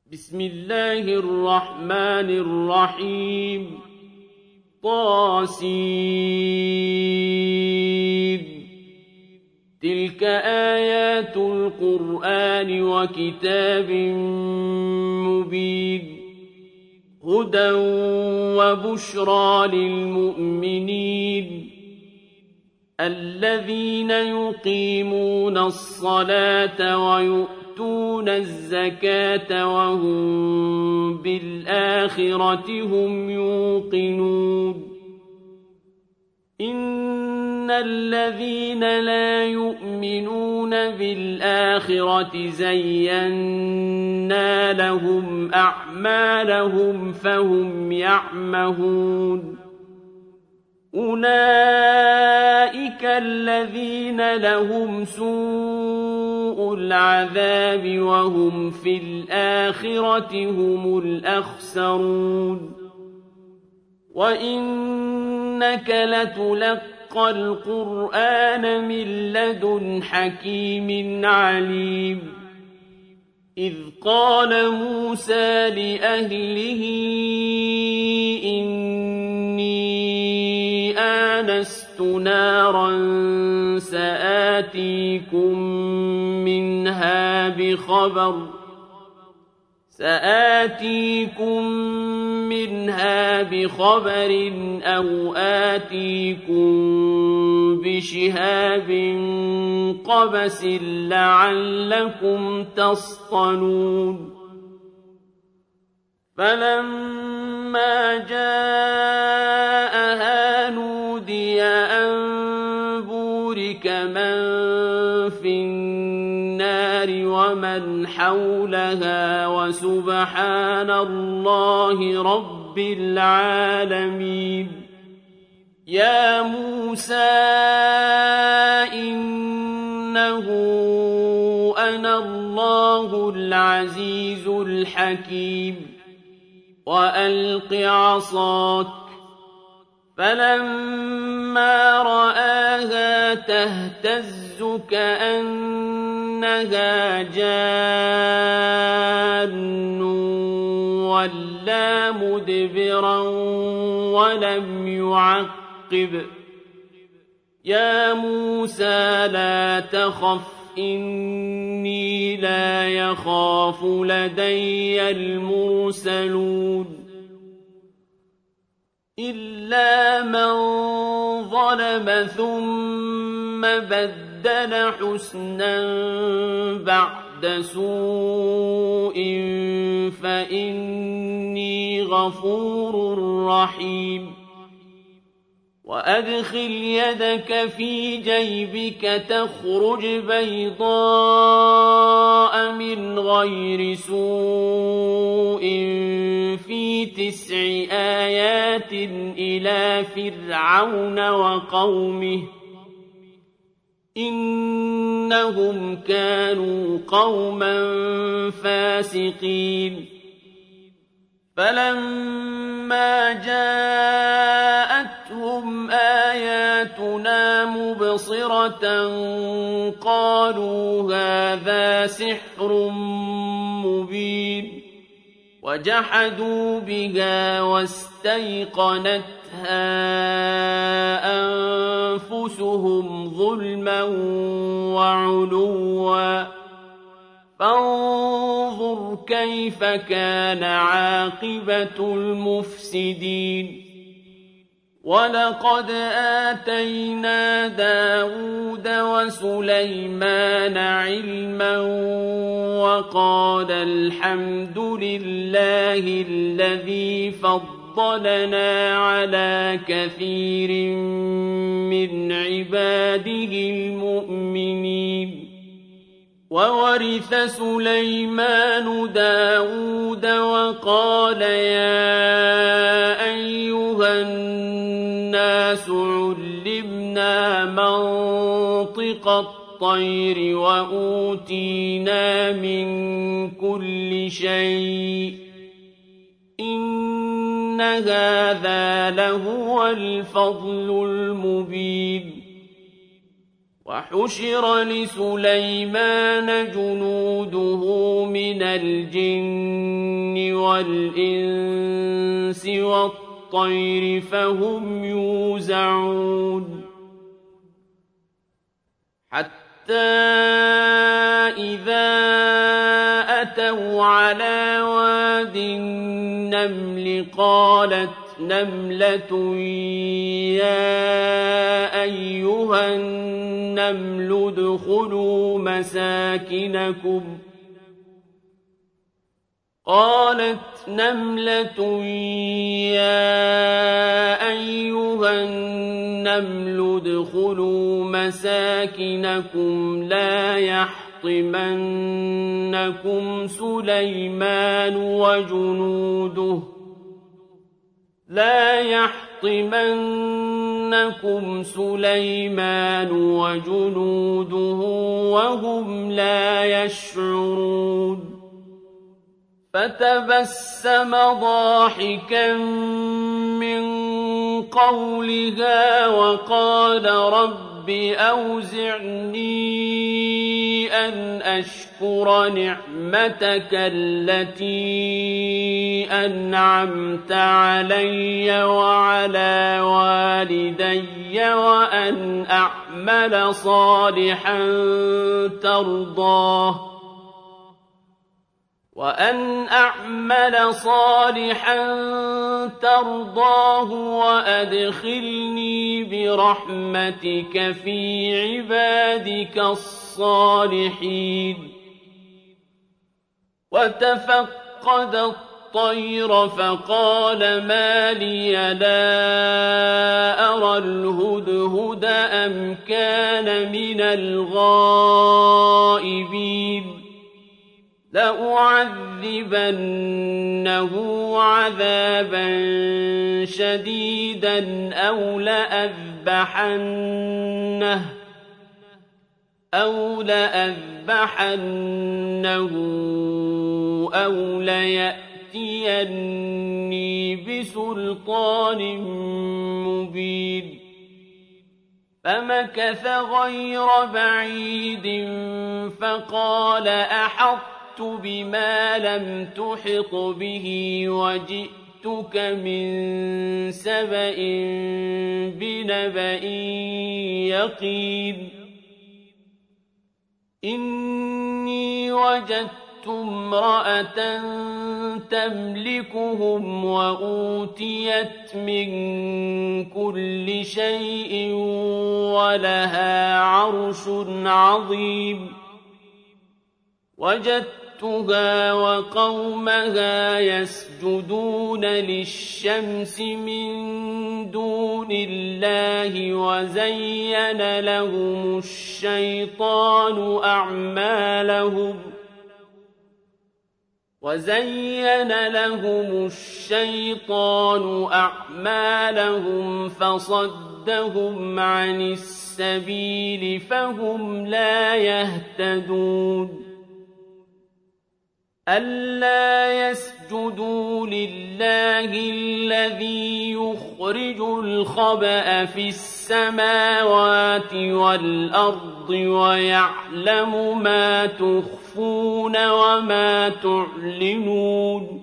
بسم الله الرحمن الرحيم طاسين تلك آيات القرآن وكتاب مبين هدى وبشرى للمؤمنين الذين يقيمون الصلاة ويؤتون الزكاة وهم بالآخرة هم يوقنون إن الذين لا يؤمنون بالآخرة زينا لهم أعمالهم فهم يعمهون أولئك الذين لهم سوء العذاب وهم في الآخرة هم الأخسرون وإنك لتلقى القرآن من لدن حكيم عليم إذ قال موسى لأهله إني آنست نارا سآتيكم منها بخبر أو آتيكم بشهاب قبس لعلكم تصطلون فلما جاءها نودي أن بورك من في النار ومن حولها وسبحان الله رب العالمين يا موسى إنه أنا الله العزيز الحكيم وألق عصاك فلما رآها تهتز كأنها جان ولا مدبرا ولم يعقب يا موسى لا تخف إني لا يخاف لدي المرسلون إلا من ظلم ثم بدل حسنا بعد سوء فإني غفور رحيم وأدخل يدك في جيبك تخرج بيضاء من غير سوء في 9 آيات إلى فرعون وقومه إنهم كانوا قوما فاسقين فلما جاءتهم آياتنا مبصرة قالوا هذا سحر مبين وجحدوا بها واستيقنتها أنفسهم ظلما وعلوا فانظر كيف كان عاقبة المفسدين ولقد آتينا داود وسليمان علما وقال الحمد لله الذي فضلنا على كثير من عباده المؤمنين وورث سليمان داود وقال يا أيها الناس علمنا منطق الطير وأوتينا من كل شيء إن هذا لهو الفضل المبين وحشر لسليمان جنوده من الجن والإنس والطير فهم يوزعون حتى إذا أتوا على واد النمل قالت نملة يا أيها النمل ادخلوا مساكنكم لا يحطمنكم سليمان وجنوده وهم لا يشعرون فتبسم ضاحكا من قولها وقال رب أوزعني أن أشكر نعمتك التي أنعمت علي وعلى والدي وأن أعمل صالحا ترضاه وأدخلني برحمتك في عبادك الصالحين وتفقد الطير فقال ما لي لا أرى الهدهد أم كان من الغائبين لأعذبنه عذابا شديدا أو لأذبحنه أو ليأتيني بسلطان مبين فمكث غير بعيد فقال أحطت بما لم تحط به وجئتك من سبأ بنبأ يقين إني وجدت امرأة تملكهم وأوتيت من كل شيء ولها عرش عظيم وجدتها وقومها يسجدون للشمس من دون الله وزين لهم الشيطان أعمالهم فصدهم عن السبيل فهم لا يهتدون ألا يسجدوا لله الذي يخرج الخبأ في السماوات والأرض ويعلم ما تخفون وما تعلنون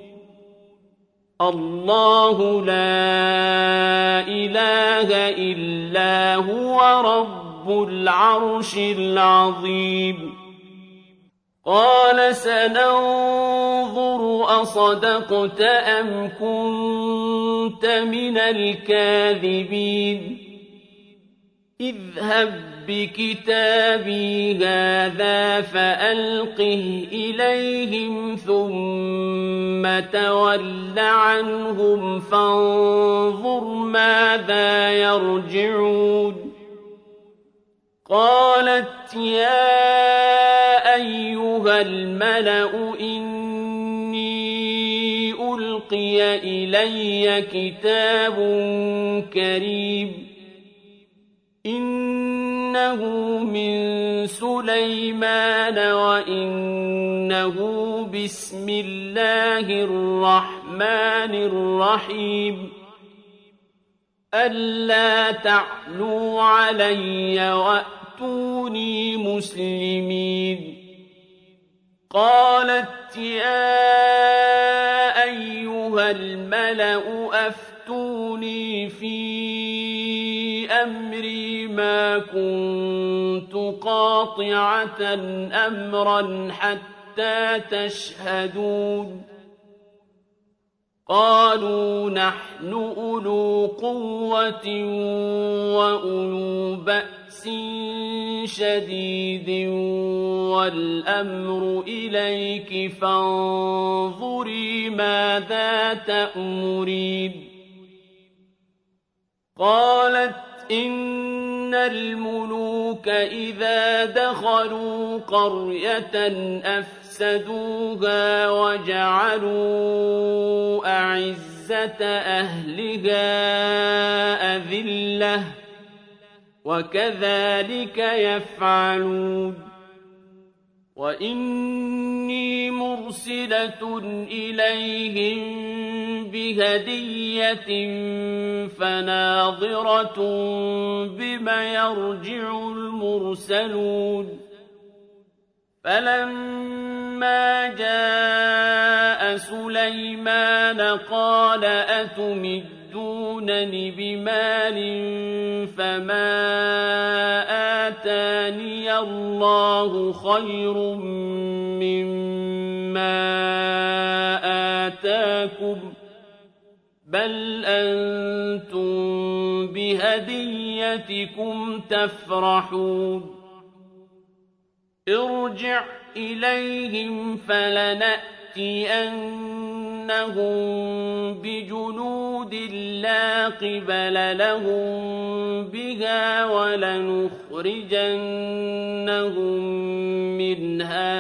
الله لا إله إلا هو رب العرش العظيم قال سننظر أصدقت أم كنت من الكاذبين اذهب بكتابي هذا فألقه إليهم ثم تول عنهم فانظر ماذا يرجعون قالت يا أيها الملأ إني ألقي إلي كتاب كريم إنه من سليمان وإنه بسم الله الرحمن الرحيم ألا تعلوا علي وأتوني مسلمين قالت يا أيها الملأ أفتوني في أمري ما كنت قاطعة أمرا حتى تشهدون قالوا نحن أولو قوة وأولو بأس شديد والأمر إليك فانظري ماذا تأمرين قالت إن الملوك إذا دخلوا قرية أفسدوها وجعلوا أعزة أهلها أذلة وكذلك يفعلون وإني مرسلة إليهم بهدية فناظرة بما يرجع المرسلون فلما جاء سليمان قال أتمدونني بمال فما آتاني الله خير مما آتاكم بل أنتم بهديتكم تفرحون ارجع إليهم فلنأتينهم بجنود لا قبل لهم بها ولنخرجنهم منها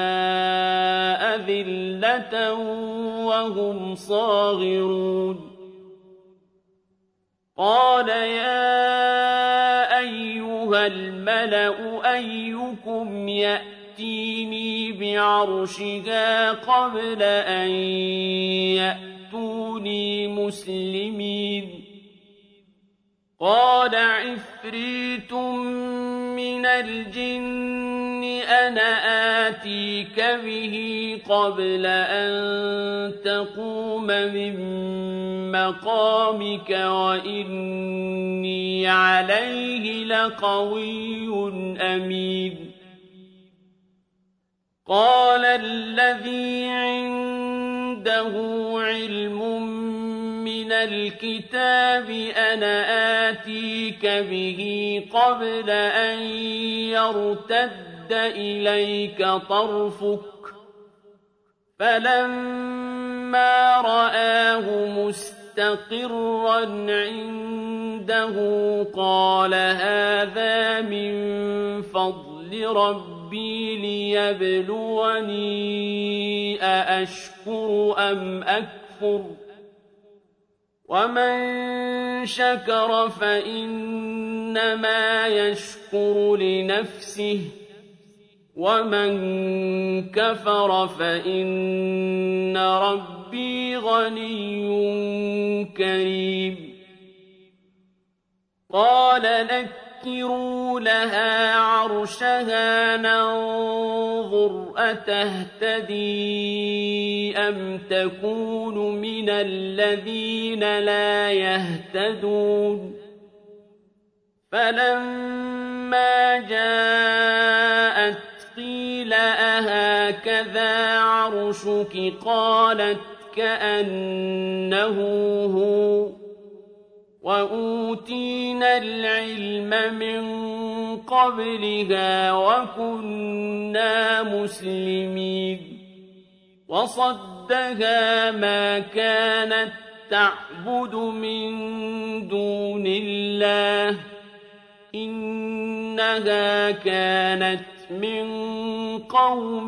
أذلة وهم صاغرون قال يا أيها الملأ أيكم يأتيني بعرشها قبل أن يأتوني مسلمين قال عفريت من الجن أنا آتيك به قبل أن تقوم من مقامك وإني عليه لقوي أمين قال الذي عنده علم من الكتاب أنا آتيك به قبل أن يرتد إليك طرفك فلما رآه مستقرا عنده قال هذا من فضل ربي ليبلوني أأشكر أم أكفر ومن شكر فإنما يشكر لنفسه ومن كفر فإن ربي غني كريم قال نكروا لها عرشها ننظر أتهتدي أم تكون من الذين لا يهتدون فلما جاءت قيل أهكذا عرشك قالت كأنه هو وأوتينا العلم من قبلها وكنا مسلمين وصدها ما كانت تعبد من دون الله إنها كانت من قوم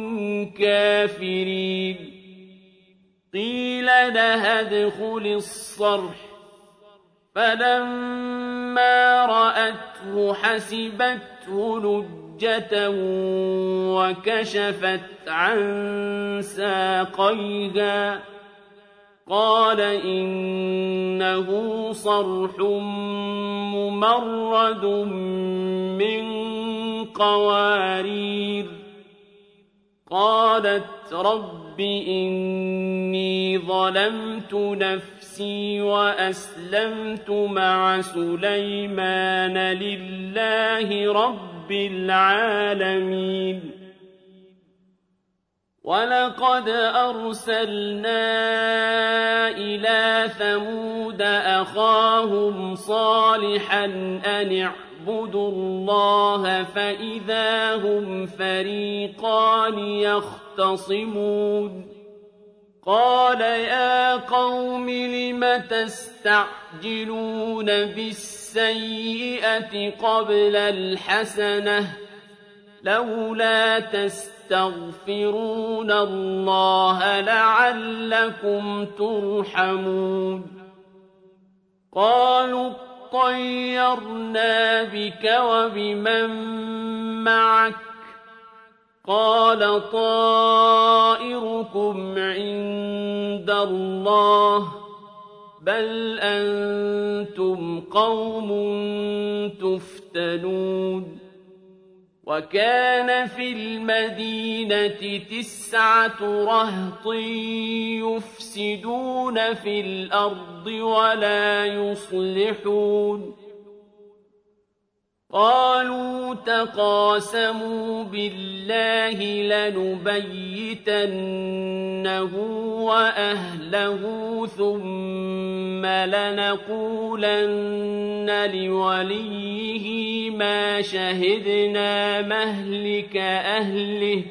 كافرين قيل لها ادخل الصرح فلما رأته حسبته لجة وكشفت عن ساقيها قال إنه صرح ممرد من قوارير قالت رب إني ظلمت نفسي وأسلمت مع سليمان لله رب العالمين ولقد أرسلنا إلى ثمود أخاهم صالحا أن اعبدوا الله فإذا هم فريقان يختصمون قال يا قوم لم تستعجلون بالسيئة قبل الحسنة لولا تستغفرون الله لعلكم ترحمون قالوا طيرنا بك وبمن معك قال طائركم عند الله بل أنتم قوم تفتنون وكان في المدينة 9 رهط يفسدون في الأرض ولا يصلحون قالوا تقاسموا بالله لنبيتنه وأهله ثم لنقولن لوليه ما شهدنا مهلك أهله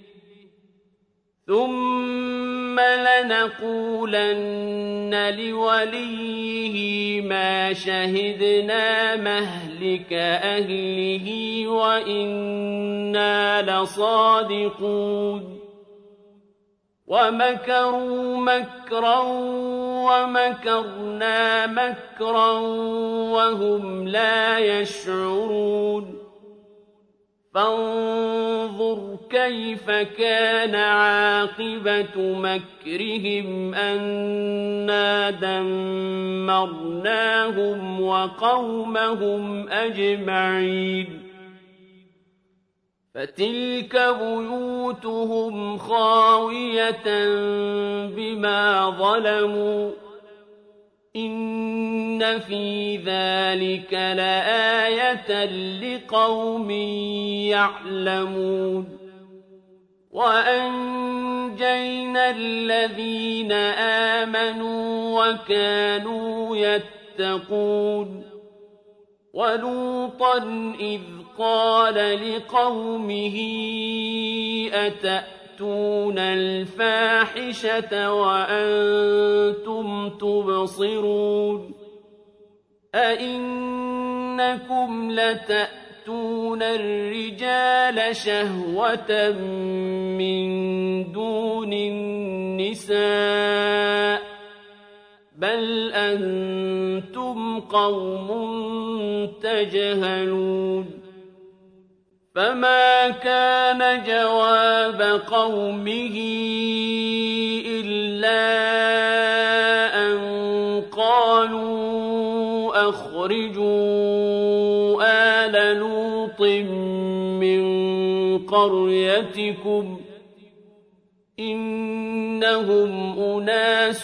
وإنا لصادقون ومكروا مكرا ومكرنا مكرا وهم لا يشعرون فانظر كيف كان عاقبة مكرهم أنا دمرناهم وقومهم أجمعين فتلك بيوتهم خاوية بما ظلموا إن في ذلك لآية لقوم يعلمون وأنجينا الذين آمنوا وكانوا يتقون ولوطا إذ قال لقومه أتأتون الفاحشة وأنتم تبصرون أئنكم لتأتون الرجال شهوة من دون النساء بل أنتم قوم تجهلون فما كان جواب قومه إلا أن قالوا أخرجوا آل لوط من قريتكم إنهم أناس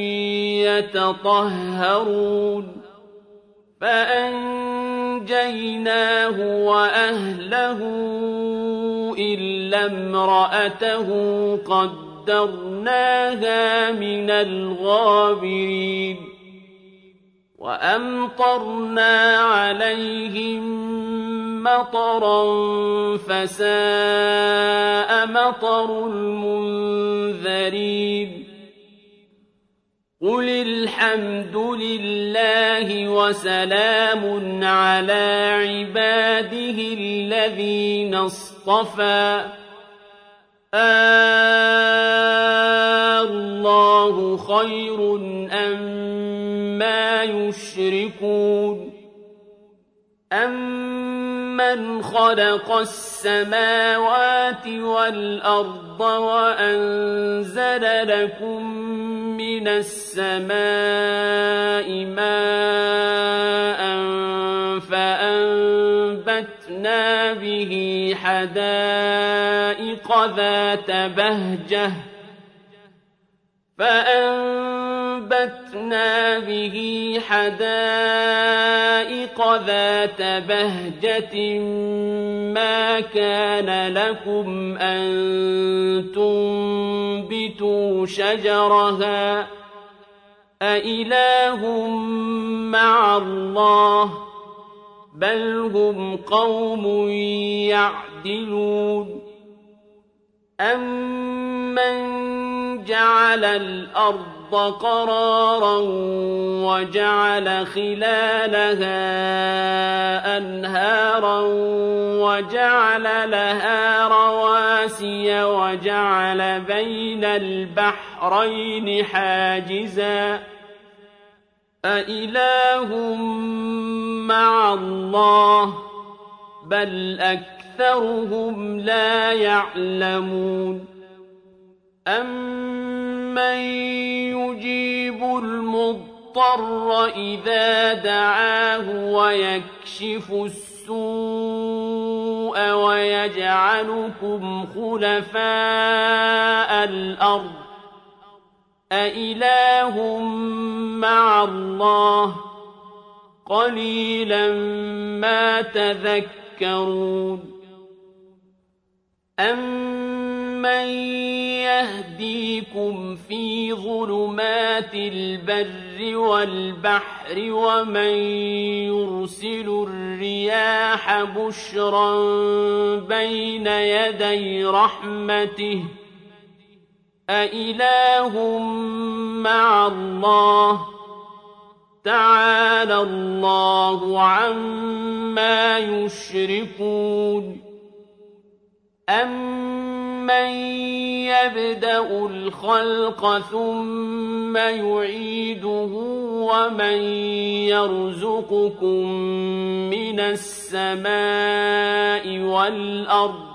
يتطهرون فأنجيناه وأهله إلا امرأته قدرناها من الغابرين وأمطرنا عليهم مطرا فساء مطر المنذرين قل الحمد لله وسلام على عباده الذين اصطفى الله خير أما يشركون أمن خلق السماوات والأرض وأنزل لكم من السماء ماء فأنبتنا به حدائق ذات بهجة فَأَنبَتْنَا بِهِ حَدَائِقَ ذَاتَ بَهْجَةٍ مَّا كَانَ لَكُمْ أَن تُنبِتُوا شَجَرَهَا أَإِلَٰهٌ مَّعَ اللَّهِ ۚ بَلْ هُمْ قَوْمٌ يَعْدِلُونَ أَمَّن جَعَلَ الْأَرْضَ قَرَارًا وَجَعَلَ خِلَالَهَا أَنْهَارًا وَجَعَلَ لَهَا رَوَاسِيَ وَجَعَلَ بَيْنَ الْبَحْرَيْنِ حَاجِزًا أَإِلَٰهٌ مَّعَ اللَّهِ ۚ بَلْ أَكْثَرُهُمْ لَا يَعْلَمُونَ أَمَّن يُجِيبُ الْمُضْطَرَّ إِذَا دَعَاهُ وَيَكْشِفُ السُّوءَ وَيَجْعَلُكُمْ خُلَفَاءَ الْأَرْضِ أَإِلَٰهٌ مَّعَ اللَّهِ ۚ قَلِيلًا مَّا تَذَكَّرُونَ أَمَّن يَهْدِيكُمْ فِي ظُلُمَاتِ الْبَرِّ وَالْبَحْرِ وَمَن يُرْسِلُ الرِّيَاحَ بُشْرًا بَيْنَ يَدَيْ رَحْمَتِهِ أَإِلَٰهٌ مَّعَ اللَّهِ ۚ تَعَالَى اللَّهُ عَمَّا يُشْرِكُونَ أَمَّن يَبْدَأُ الْخَلْقَ ثُمَّ يُعِيدُهُ وَمَن يَرْزُقُكُم مِّنَ السَّمَاءِ وَالْأَرْضِ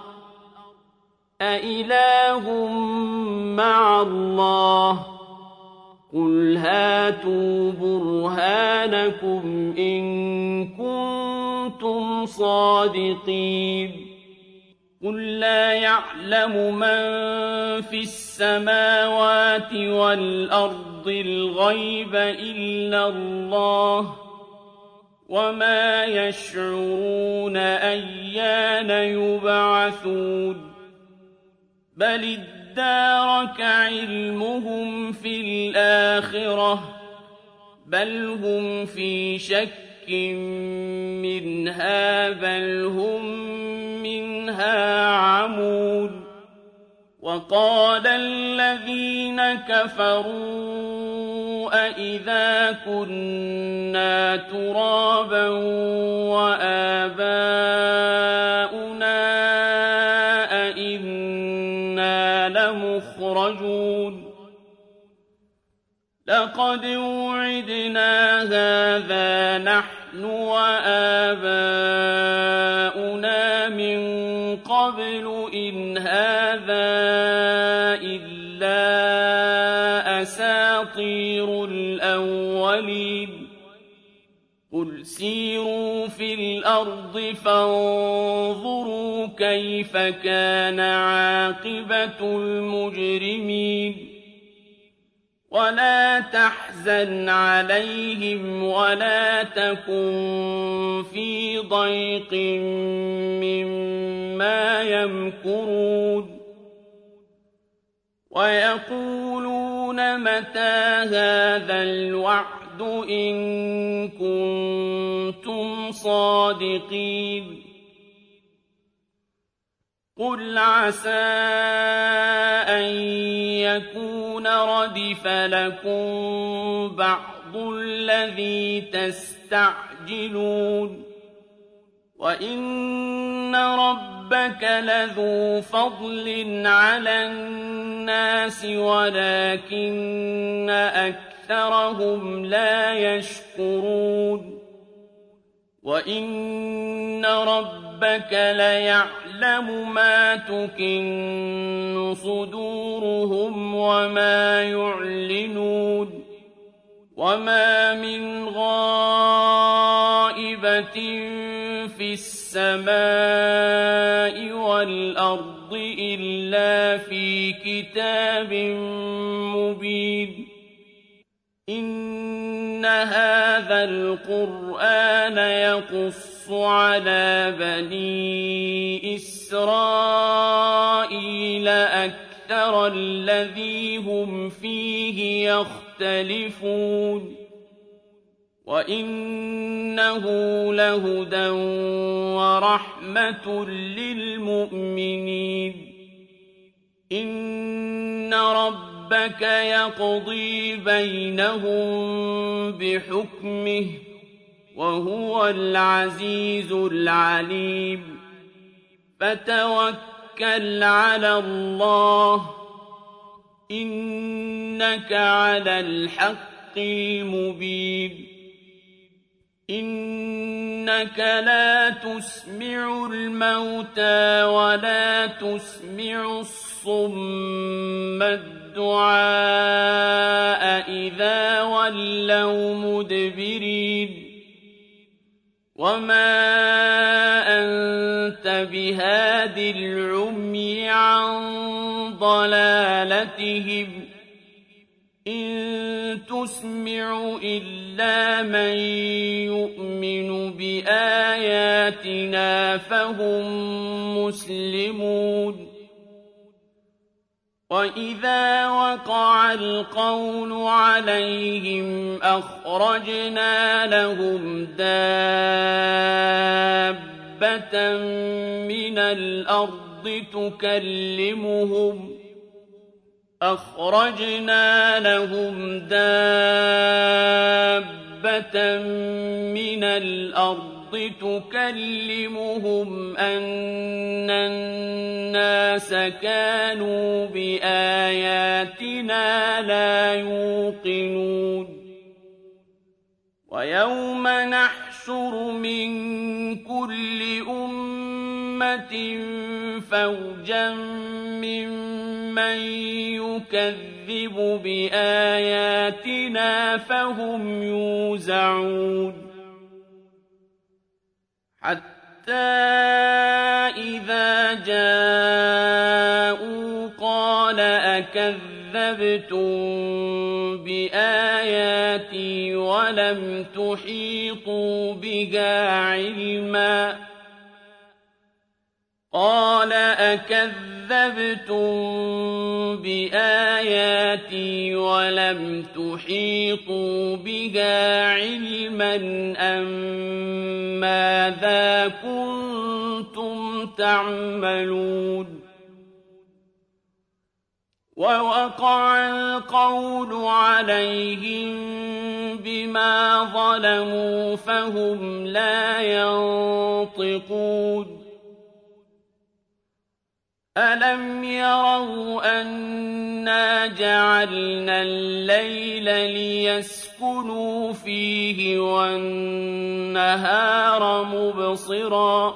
أَإِلَٰهٌ مَّعَ اللَّهِ ۚ قُلْ هَاتُوا بُرْهَانَكُمْ إِن كُنتُمْ صَادِقِينَ قُل لَّا يَعْلَمُ مَن فِي السَّمَاوَاتِ وَالْأَرْضِ الْغَيْبَ إِلَّا اللَّهُ ۚ وَمَا يَشْعُرُونَ أَيَّانَ يُبْعَثُونَ بَلِ ادَّارَكَ عِلْمُهُمْ فِي الْآخِرَةِ ۚ بَلْ هُمْ فِي شَكٍّ مِّنْهَا بَلْ هُم مِّنْهَا عَمُونَ وَقَالَ الَّذِينَ كَفَرُوا أَإِذَا كُنَّا تُرَابًا وَآبَاؤُنَا أَإِنَّا لَمُخْرَجُونَ لَقَدْ وُعِدْنَا هَٰذَا نَحْنُ وَآبَاؤُنَا مِن قَبْلُ إِنْ هَٰذَا إِلَّا أَسَاطِيرُ الْأَوَّلِينَ قُلْ سِيرُوا فِي الْأَرْضِ فَانظُرُوا كَيْفَ كَانَ عَاقِبَةُ الْمُجْرِمِينَ وَلَا تَحْزَنْ عَلَيْهِمْ وَلَا تَكُن فِي ضَيْقٍ مِّمَّا يَمْكُرُونَ وَيَقُولُونَ مَتَىٰ هَٰذَا الْوَعْدُ إِن كُنتُمْ صَادِقِينَ قُلْ عَسَىٰ أَن يَكُونَ رَدِفَ لَكُم بَعْضُ الَّذِي تَسْتَعْجِلُونَ وَإِنَّ رَبَّكَ لَذُو فَضْلٍ عَلَى النَّاسِ وَلَٰكِنَّ أَكْثَرَهُمْ لَا يَشْكُرُونَ وَإِنَّ رَبَّكَ لَيَعْلَمُ مَا تُكِنُّ صُدُورُهُمْ وَمَا يُعْلِنُونَ وَمَا مِنْ غَائِبَةٍ فِي السَّمَاءِ وَالْأَرْضِ إِلَّا فِي كِتَابٍ مُّبِينٍ إِنَّ هَٰذَا الْقُرْآنَ يَقُصُّ عَلَىٰ بَنِي إِسْرَائِيلَ أَكْثَرَ الَّذِي هُمْ فِيهِ يَخْتَلِفُونَ وَإِنَّهُ لَهُدًى وَرَحْمَةٌ لِّلْمُؤْمِنِينَ إِنَّ رَبَّكَ يَقْضِي بَيْنَهُم بِحُكْمِهِ ۚ وَهُوَ الْعَزِيزُ الْعَلِيمُ فَتَوَكَّلْ عَلَى اللَّهِ ۖ إِنَّكَ عَلَى الْحَقِّ الْمُبِينِ إِنَّكَ لَا تُسْمِعُ الْمَوْتَىٰ وَلَا تُسْمِعُ الصُّمَّ الدُّعَاءَ إِذَا وَلَّوْا مُدْبِرِينَ وَمَا أَنتَ بِهَادِ الْعُمْيِ عَن ضَلَالَتِهِمْ ۖ إِن تُسْمِعُ إِلَّا مَن يُؤْمِنُ بِآيَاتِنَا فَهُم مُّسْلِمُونَ وَإِذَا وَقَعَ الْقَوْلُ عَلَيْهِمْ أَخْرَجْنَا لَهُمْ دَابَّةً مِّنَ الْأَرْضِ تُكَلِّمُهُمْ أَنَّ النَّاسَ كَانُوا بِآيَاتِنَا لَا يُوقِنُونَ وَيَوْمَ نَحْشُرُ مِن كُلِّ أُمَّةٍ فَوْجًا مِّمَّن يُكَذِّبُ بِآيَاتِنَا فَهُمْ يُوزَعُونَ حَتَّىٰ إِذَا جَاءُوا قَالَ أَكَذَّبْتُم بِآيَاتِي وَلَمْ تُحِيطُوا بِهَا عِلْمًا أَم مَّاذَا كُنتُمْ تَعْمَلُونَ وَوَقَعَ الْقَوْلُ عَلَيْهِم بِمَا ظَلَمُوا فَهُمْ لَا يَنطِقُونَ أَلَمْ يَرَوْا أَنَّا جَعَلْنَا اللَّيْلَ لِيَسْكُنُوا فِيهِ وَالنَّهَارَ مُبْصِرًا ۚ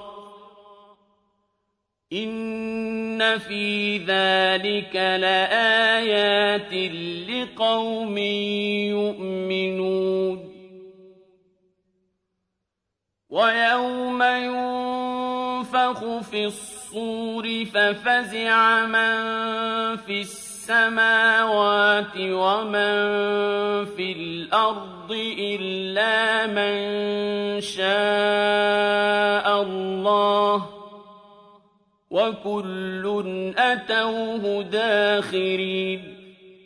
إِنَّ فِي ذَٰلِكَ لَآيَاتٍ لِّقَوْمٍ يُؤْمِنُونَ وَيَوْمَ يُنفَخُ فِي الصُّورِ فَفَزِعَ مَن فِي السَّمَاوَاتِ وَمَن فِي الْأَرْضِ إِلَّا مَن شَاءَ اللَّهُ ۖ وَكُلٌّ أَتَوْهُ دَاخِرِينَ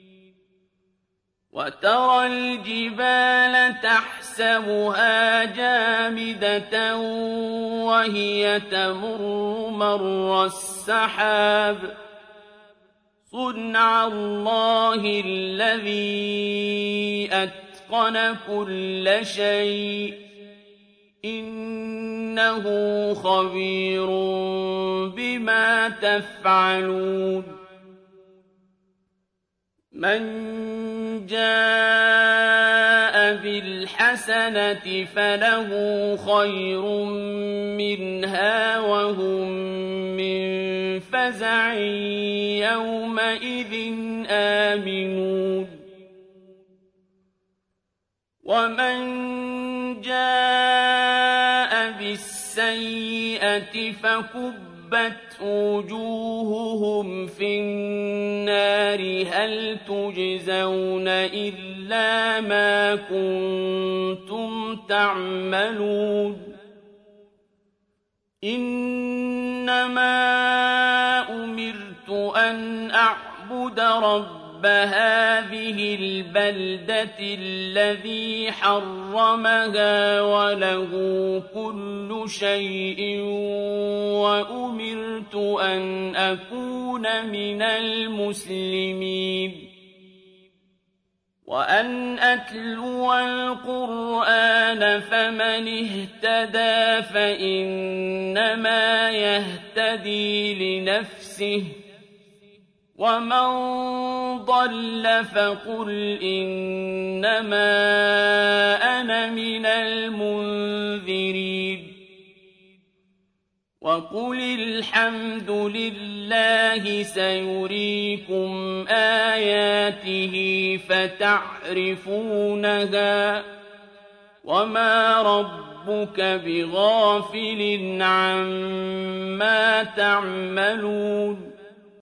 وَتَرَى الْجِبَالَ تَحْسَبُهَا جَامِدَةً وَهِيَ تَمُرُّ مَرَّ السَّحَابِ ۚ صُنْعَ اللَّهِ الَّذِي أَتْقَنَ كُلَّ شَيْءٍ ۚ إِنَّهُ خَبِيرٌ بِمَا تَفْعَلُونَ مَن جَاءَ بِالْحَسَنَةِ فَلَهُ خَيْرٌ مِّنْهَا وَهُم مِّن فَزَعٍ يَوْمَئِذٍ آمِنُونَ وَمَن جَاءَ بِالسَّيِّئَةِ فَكُبَّتْ وجوههم في النار هل تجزون إلا ما كنتم تعملون إنما أمرت أن أعبد رب هذه البلدة الذي حرمها وله كل شيء وأمرت أن أكون من المسلمين وأن أتلو القرآن فمن اهتدى فإنما يهتدي لنفسه ومن ضل فقل إنما أنا من المنذرين وقل الحمد لله سيريكم آياته فتعرفونها وما ربك بغافل عما تعملون